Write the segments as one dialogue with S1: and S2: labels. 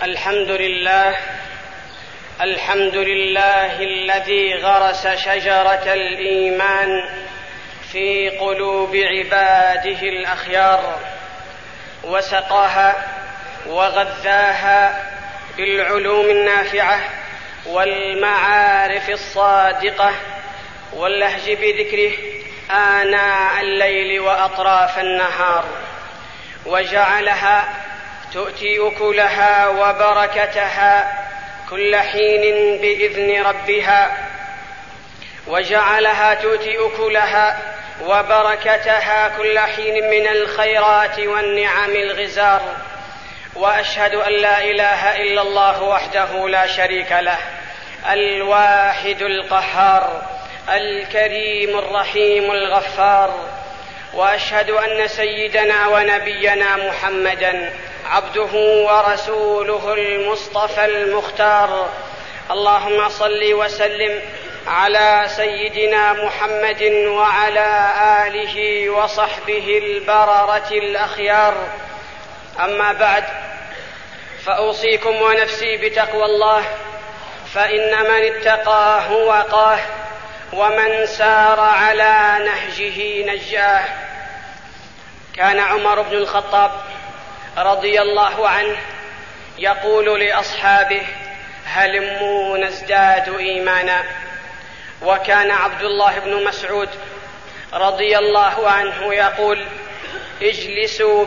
S1: الحمد لله الذي غرس شجرة الإيمان في قلوب عباده الأخيار، وسقاها وغذاها بالعلوم النافعة والمعارف الصادقة واللهج بذكره آناء الليل وأطراف النهار، وجعلها تؤتي أكلها وبركتها كل حين بإذن ربها، وجعلها تؤتي أكلها وبركتها كل حين من الخيرات والنعم الغزار. وأشهد أن لا إله إلا الله وحده لا شريك له، الواحد القهار، الكريم الرحيم الغفار. وأشهد أن سيدنا ونبينا محمدًا عبده ورسوله المصطفى المختار. اللهم صل وسلم على سيدنا محمد وعلى آله وصحبه البررة الأخيار. أما بعد، فأوصيكم ونفسي بتقوى الله، فإن من اتقاه وقاه، ومن سار على نهجه نجاه. كان عمر بن الخطاب رضي الله عنه يقول لأصحابه: هلموا نزداد إيمانا. وكان عبد الله بن مسعود رضي الله عنه يقول: اجلسوا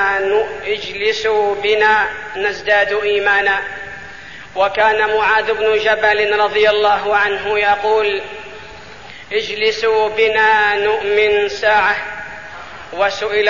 S1: بنا نزداد إيمانا. وكان معاذ بن جبل رضي الله عنه يقول: اجلسوا بنا نؤمن ساعة. وسئل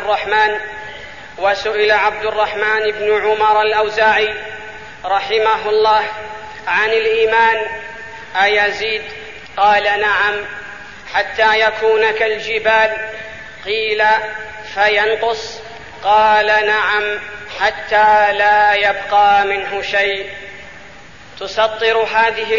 S1: عبد الرحمن بن عمر الأوزاعي رحمه الله عن الإيمان: أيزيد؟ قال: نعم، حتى يكون كالجبال. قيل: فينقص؟ قال: نعم، حتى لا يبقى منه شيء. تسطر هذه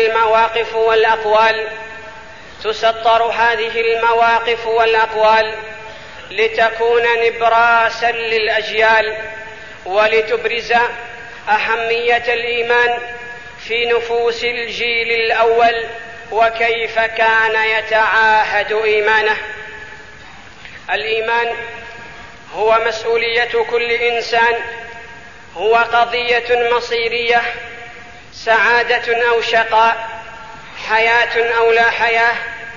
S1: المواقف والأقوال لتكون نبراسا للأجيال، ولتبرز أهمية الإيمان في نفوس الجيل الأول، وكيف كان يتعاهد إيمانه. الإيمان هو مسؤولية كل إنسان، هو قضية مصيرية، سعادة أو شقاء، حياة أو لا حياة،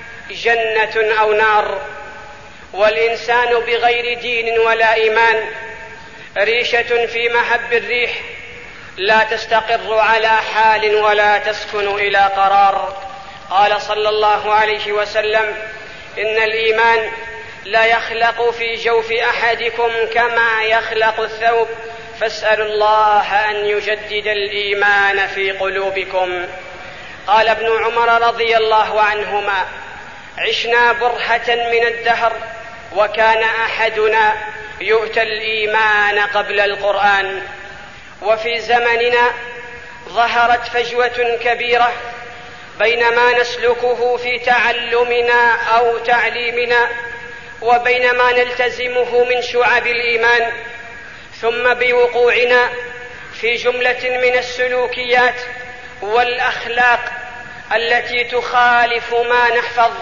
S1: جنة أو نار. والإنسان بغير دين ولا إيمان ريشة في مهب الريح، لا تستقر على حال ولا تسكن إلى قرار. قال صلى الله عليه وسلم: إن الإيمان لا يخلق في جوف أحدكم كما يخلق الثوب، فاسألوا الله أن يجدد الإيمان في قلوبكم. قال ابن عمر رضي الله عنهما: عشنا برهة من الدهر، وكان أحدنا يؤتى الإيمان قبل القرآن. وفي زمننا ظهرت فجوة كبيرة بين ما نسلكه في تعلمنا أو تعليمنا وبين ما نلتزمه من شعب الإيمان، ثم بوقوعنا في جملة من السلوكيات والأخلاق التي تخالف ما نحفظ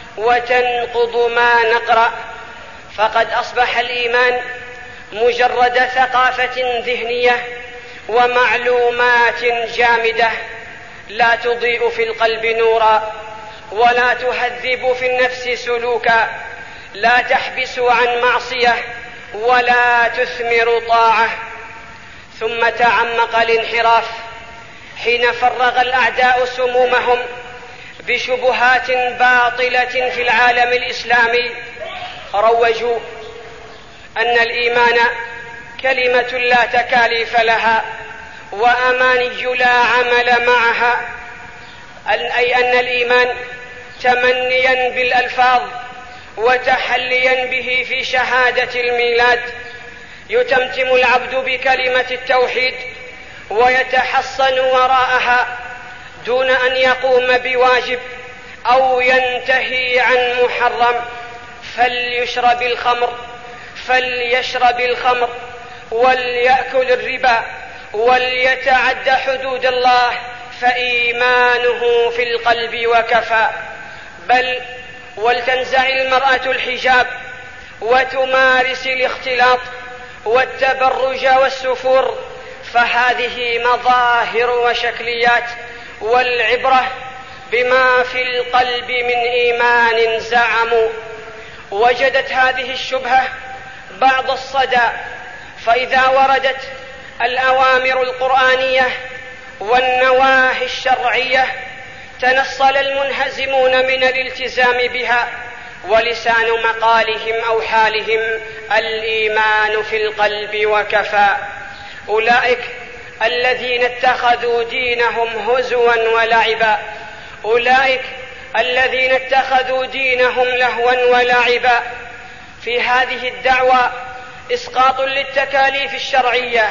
S1: وتنقض ما نقرأ. فقد أصبح الإيمان مجرد ثقافة ذهنية ومعلومات جامدة، لا تضيء في القلب نورا، ولا تهذب في النفس سلوكا، لا تحبس عن معصية ولا تثمر طاعة. ثم تعمق الانحراف حين فرغ الأعداء سمومهم بشبهات باطلة في العالم الإسلامي. روجوا أن الإيمان كلمة لا تكاليف لها، وأماني لا عمل معها، أي أن الإيمان تمنيا بالألفاظ وتحليا به في شهادة الميلاد. يتمتم العبد بكلمة التوحيد ويتحصن وراءها دون أن يقوم بواجب أو ينتهي عن محرم. فليشرب الخمر وليأكل الربا وليتعد حدود الله فإيمانه في القلب وكفى. بل ولتنزع المرأة الحجاب وتمارس الاختلاط والتبرج والسفور، فهذه مظاهر وشكليات، والعبرة بما في القلب من إيمان زعموا. وجدت هذه الشبهة بعض الصدى، فإذا وردت الأوامر القرآنية والنواهي الشرعية تنصل المنهزمون من الالتزام بها، ولسان مقالهم أو حالهم الإيمان في القلب وكفى. أولئك الذين اتخذوا دينهم هزوا ولعبا، أولئك الذين اتخذوا دينهم لهوا ولعبا. في هذه الدعوة إسقاط للتكاليف الشرعية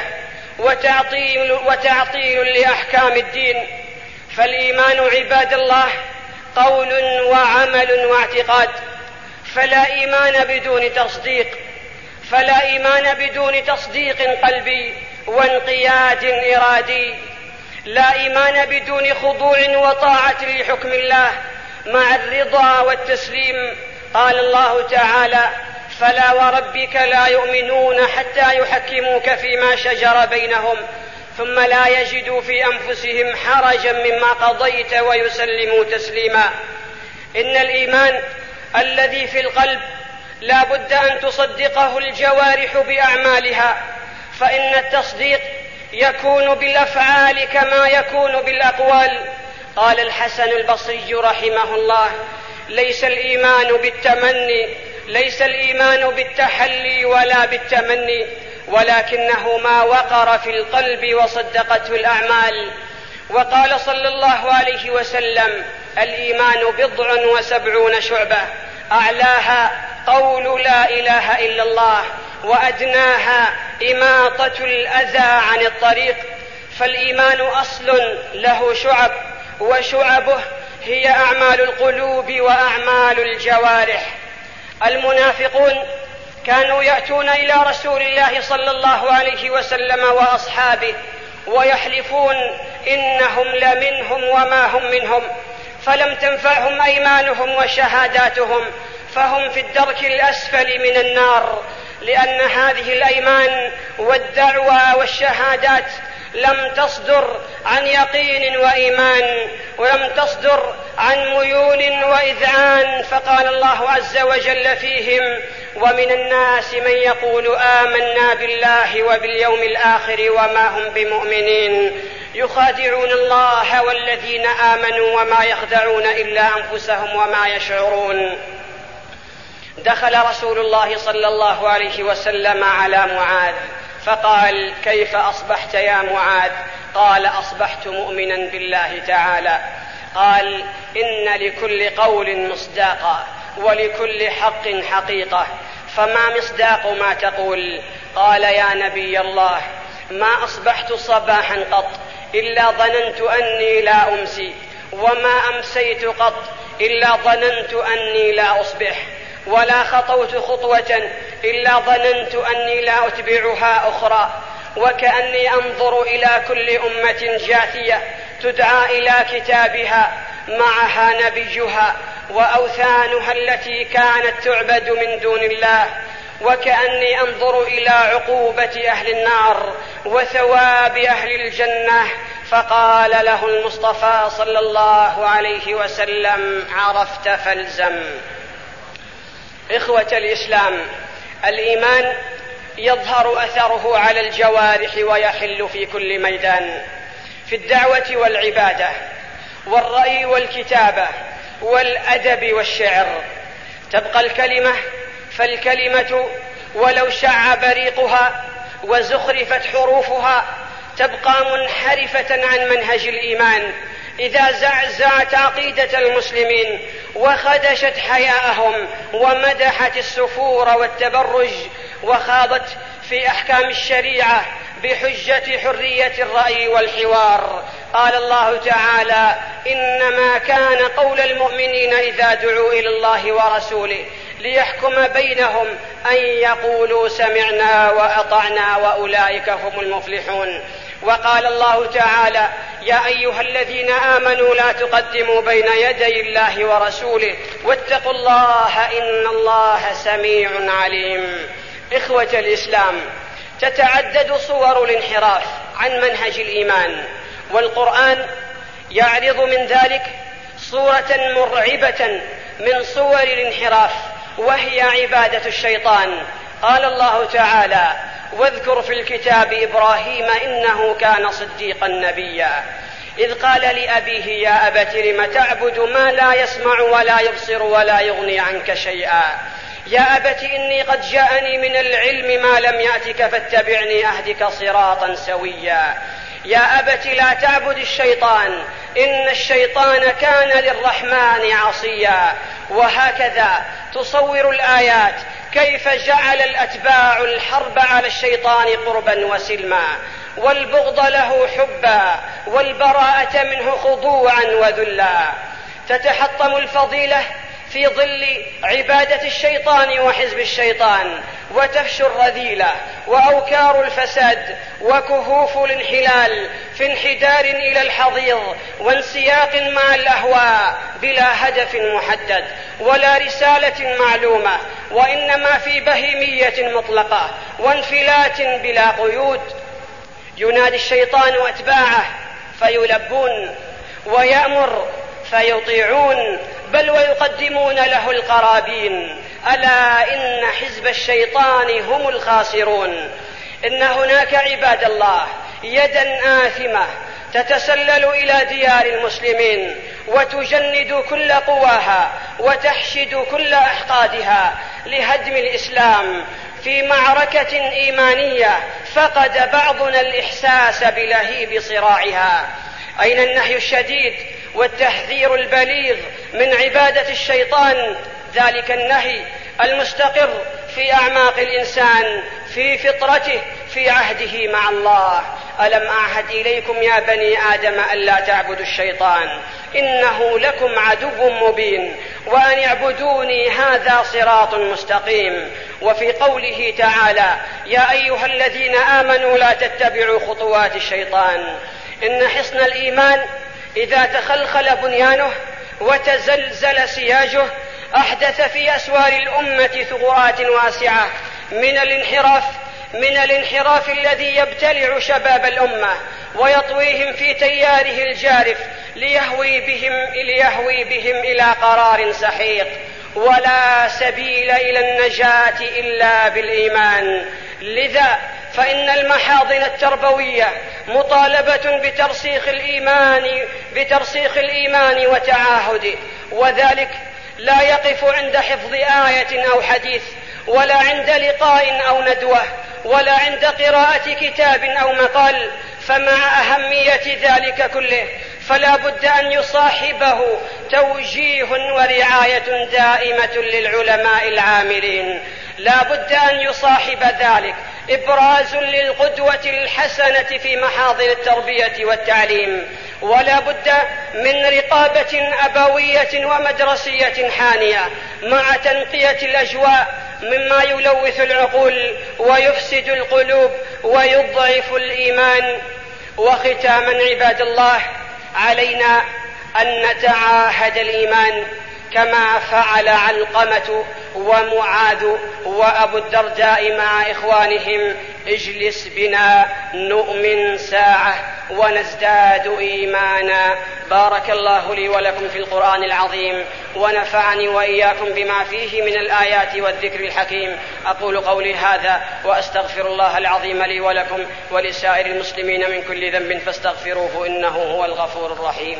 S1: وتعطيل لأحكام الدين. فالإيمان عباد الله قول وعمل واعتقاد، فلا إيمان بدون تصديق، فلا إيمان بدون تصديق قلبي وانقياد إرادي، لا إيمان بدون خضوع وطاعة لحكم الله مع الرضا والتسليم. قال الله تعالى: فلا وربك لا يؤمنون حتى يحكموك فيما شجر بينهم ثم لا يجدوا في أنفسهم حرجا مما قضيت ويسلموا تسليما. إن الإيمان الذي في القلب لا بد أن تصدقه الجوارح بأعمالها، فإن التصديق يكون بالأفعال كما يكون بالأقوال. قال الحسن البصري رحمه الله: ليس الإيمان بالتمني، ليس الإيمان بالتحلي ولا بالتمني، ولكنه ما وقر في القلب وصدقته الأعمال. وقال صلى الله عليه وسلم: الإيمان 79 شعبة، أعلاها قول لا إله إلا الله، وأدناها إماطة الأذى عن الطريق. فالإيمان أصل له شعب، وشعبه هي أعمال القلوب وأعمال الجوارح. المنافقون كانوا يأتون إلى رسول الله صلى الله عليه وسلم وأصحابه ويحلفون إنهم لمنهم وما هم منهم، فلم تنفعهم أيمانهم وشهاداتهم، فهم في الدرك الأسفل من النار، لأن هذه الأيمان والدعوى والشهادات لم تصدر عن يقين وإيمان، ولم تصدر عن ميول وإذعان. فقال الله عز وجل فيهم: ومن الناس من يقول آمنا بالله وباليوم الآخر وما هم بمؤمنين، يخادعون الله والذين آمنوا وما يخدعون إلا أنفسهم وما يشعرون. دخل رسول الله صلى الله عليه وسلم على معاذ فقال: كيف أصبحت يا معاذ؟ قال: أصبحت مؤمنا بالله تعالى. قال: إن لكل قول مصداقا ولكل حق حقيقة، فما مصداق ما تقول؟ قال: يا نبي الله، ما أصبحت صباحا قط إلا ظننت أني لا أمسي، وما أمسيت قط إلا ظننت أني لا أصبح، ولا خطوت خطوة إلا ظننت أني لا أتبعها أخرى، وكأني أنظر إلى كل أمة جاثية تدعى إلى كتابها معها نبيها وأوثانها التي كانت تعبد من دون الله، وكأني أنظر إلى عقوبة أهل النار وثواب أهل الجنة. فقال له المصطفى صلى الله عليه وسلم: عرفت فالزم. إخوة الإسلام، الإيمان يظهر أثره على الجوارح ويحل في كل ميدان، في الدعوة والعبادة والرأي والكتابة والأدب والشعر. تبقى الكلمة، فالكلمة ولو شع بريقها وزخرفت حروفها تبقى منحرفة عن منهج الإيمان إذا زعزعت عقيدة المسلمين وخدشت حياءهم ومدحت السفور والتبرج وخاضت في أحكام الشريعة بحجة حرية الرأي والحوار. قال الله تعالى: إنما كان قول المؤمنين إذا دعوا إلى الله ورسوله ليحكم بينهم أن يقولوا سمعنا وأطعنا وأولئك هم المفلحون. وقال الله تعالى: يا أيها الذين آمنوا لا تقدموا بين يدي الله ورسوله واتقوا الله إن الله سميع عليم. إخوة الإسلام، تتعدد صور الانحراف عن منهج الإيمان، والقرآن يعرض من ذلك صورة مرعبة من صور الانحراف، وهي عبادة الشيطان. قال الله تعالى: واذكر في الكتاب إبراهيم إنه كان صديقا نبيا إذ قال لأبيه يا أبت لم تعبد ما لا يسمع ولا يبصر ولا يغني عنك شيئا يا أبت إني قد جاءني من العلم ما لم يأتك فاتبعني أهدك صراطا سويا يا أبت لا تعبد الشيطان إن الشيطان كان للرحمن عصيا. وهكذا تصور الآيات كيف جعل الأتباع الحرب على الشيطان قربا وسلما، والبغض له حبا، والبراءة منه خضوعا وذلا. تتحطم الفضيلة في ظل عبادة الشيطان وحزب الشيطان، وتفشو الرذيلة وأوكار الفساد وكهوف الانحلال في انحدار إلى الحضيض وانسياق مع الأهواء بلا هدف محدد ولا رسالة معلومة، وإنما في بهيمية مطلقة وانفلات بلا قيود. ينادي الشيطان أتباعه فيلبون، ويأمر فيطيعون، بل ويقدمون له القرابين. ألا إن حزب الشيطان هم الخاسرون. إن هناك عباد الله يدا آثمة تتسلل إلى ديار المسلمين وتجند كل قواها وتحشد كل أحقادها لهدم الإسلام في معركة إيمانية فقد بعضنا الإحساس بلهيب صراعها. أين النهي الشديد والتحذير البليغ من عبادة الشيطان؟ ذلك النهي المستقر في أعماق الإنسان في فطرته في عهده مع الله. ألم أعهد إليكم يا بني آدم ألا تعبدوا الشيطان إنه لكم عدو مبين وأن اعبدوني هذا صراط مستقيم. وفي قوله تعالى: يا أيها الذين آمنوا لا تتبعوا خطوات الشيطان. إن حصن الإيمان إذا تخلخل بنيانه وتزلزل سياجه أحدث في أسوار الأمة ثغرات واسعة من الانحراف الذي يبتلع شباب الأمة ويطويهم في تياره الجارف ليهوي بهم إلى قرار سحيق. ولا سبيل إلى النجاة إلا بالإيمان. لذا فإن المحاضن التربوية مطالبة بترسيخ الإيمان وتعاهده، وذلك لا يقف عند حفظ آية أو حديث، ولا عند لقاء أو ندوة، ولا عند قراءة كتاب أو مقال. فمع أهمية ذلك كله فلا بد أن يصاحبه توجيه ورعاية دائمة للعلماء العاملين. لا بد أن يصاحب ذلك إبراز للقدوة الحسنة في محاضن التربية والتعليم، ولا بد من رقابة أبوية ومدرسية حانية مع تنقية الأجواء مما يلوث العقول ويفسد القلوب ويضعف الإيمان. وختاما عباد الله، علينا أن نتعاهد الإيمان كما فعل علقمة ومعاذ وأبو الدرداء مع إخوانهم: اجلس بنا نؤمن ساعة ونزداد إيمانا. بارك الله لي ولكم في القرآن العظيم، ونفعني وإياكم بما فيه من الآيات والذكر الحكيم. أقول قولي هذا وأستغفر الله العظيم لي ولكم ولسائر المسلمين من كل ذنب فاستغفروه إنه هو الغفور الرحيم.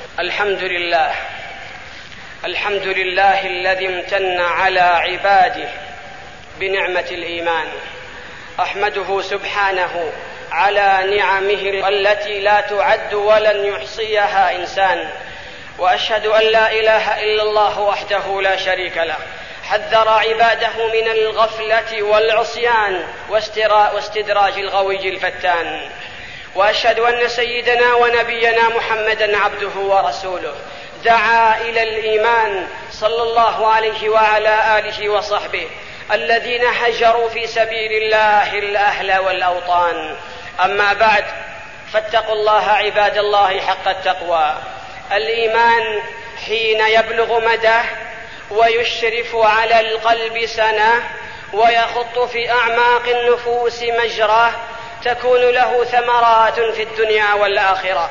S1: الحمد لله الذي امتن على عباده بنعمة الإيمان. أحمده سبحانه على نعمه التي لا تعد ولن يحصيها إنسان، وأشهد أن لا إله إلا الله وحده لا شريك له حذر عباده من الغفلة والعصيان واستدراج الغوي الفتان. وأشهد أن سيدنا ونبينا محمدا عبده ورسوله دعا إلى الإيمان صلى الله عليه وعلى آله وصحبه الذين هجروا في سبيل الله الأهل والأوطان. أما بعد، فاتقوا الله عباد الله حق التقوى. الإيمان حين يبلغ مداه ويشرف على القلب سناه ويخط في أعماق النفوس مجراه تكون له ثمرات في الدنيا والآخرة.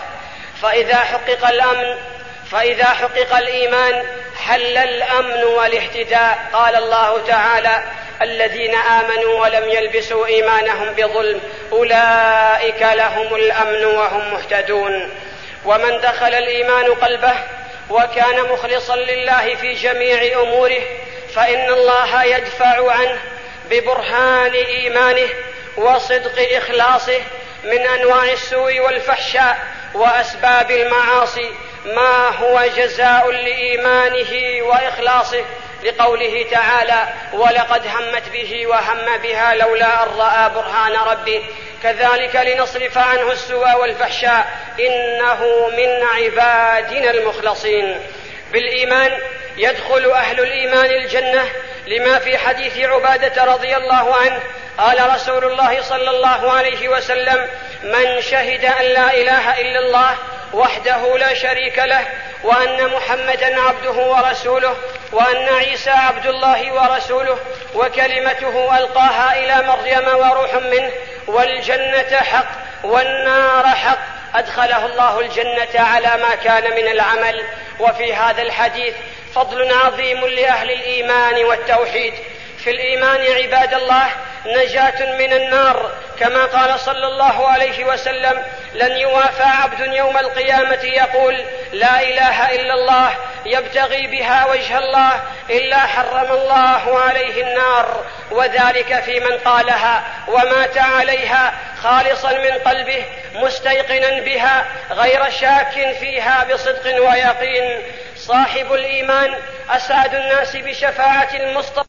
S1: فإذا حقق الإيمان حل الأمن والاهتداء. قال الله تعالى: الذين آمنوا ولم يلبسوا إيمانهم بظلم أولئك لهم الأمن وهم مهتدون. ومن دخل الإيمان قلبه وكان مخلصا لله في جميع أموره فإن الله يدفع عنه ببرهان إيمانه وصدق إخلاصه من أنواع السوء والفحشاء وأسباب المعاصي ما هو جزاء لإيمانه وإخلاصه، لقوله تعالى: ولقد همت به وهم بها لولا أن رأى برهان ربه كذلك لنصرف عنه السوء والفحشاء إنه من عبادنا المخلصين. بالإيمان يدخل أهل الإيمان الجنة، لما في حديث عبادة رضي الله عنه قال رسول الله صلى الله عليه وسلم: من شهد أن لا إله إلا الله وحده لا شريك له وأن محمدا عبده ورسوله وأن عيسى عبد الله ورسوله وكلمته ألقاها إلى مريم وروح منه والجنة حق والنار حق أدخله الله الجنة على ما كان من العمل. وفي هذا الحديث فضل عظيم لأهل الإيمان والتوحيد. في الإيمان عباد الله نجاة من النار، كما قال صلى الله عليه وسلم: لن يوافى عبد يوم القيامة يقول لا إله إلا الله يبتغي بها وجه الله إلا حرم الله عليه النار، وذلك في من قالها ومات عليها خالصا من قلبه مستيقنا بها غير شاك فيها بصدق ويقين. صاحب الإيمان أسعد الناس بشفاعة المصطفى